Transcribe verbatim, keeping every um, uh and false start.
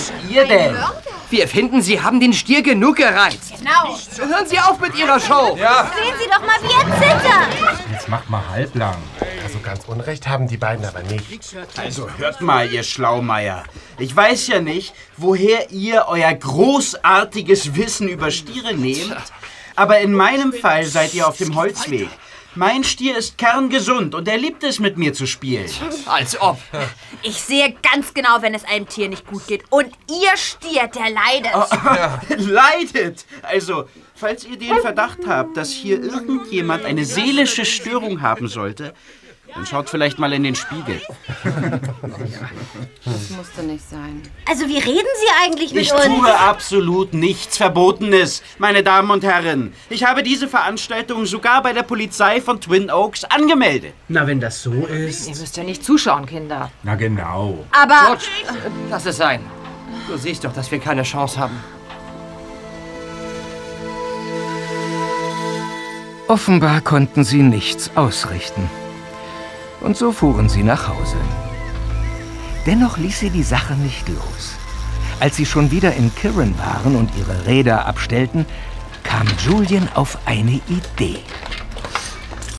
Was ihr denn? Wir finden, Sie haben den Stier genug gereizt. Genau. Hören Sie auf mit Ihrer Show. Ja. Sehen Sie doch mal, wie er zittert. Jetzt macht mal halblang. Also ganz Unrecht haben die beiden aber nicht. Also hört mal, ihr Schlaumeier. Ich weiß ja nicht, woher ihr euer großartiges Wissen über Stiere nehmt, aber in meinem Fall seid ihr auf dem Holzweg. Mein Stier ist kerngesund und er liebt es, mit mir zu spielen. Als ob. Ich sehe ganz genau, wenn es einem Tier nicht gut geht. Und ihr Stier, der leidet. Oh, leidet! Also, falls ihr den Verdacht habt, dass hier irgendjemand eine seelische Störung haben sollte, dann schaut vielleicht mal in den Spiegel. Das musste nicht sein. Also, wie reden Sie eigentlich mit Ich uns? tue absolut nichts Verbotenes, meine Damen und Herren. Ich habe diese Veranstaltung sogar bei der Polizei von Twin Oaks angemeldet. Na, wenn das so ist... Ihr müsst ja nicht zuschauen, Kinder. Na genau. Aber... George, lass es sein. Du siehst doch, dass wir keine Chance haben. Offenbar konnten sie nichts ausrichten. Und so fuhren sie nach Hause. Dennoch ließ sie die Sache nicht los. Als sie schon wieder in Kirin waren und ihre Räder abstellten, kam Julian auf eine Idee.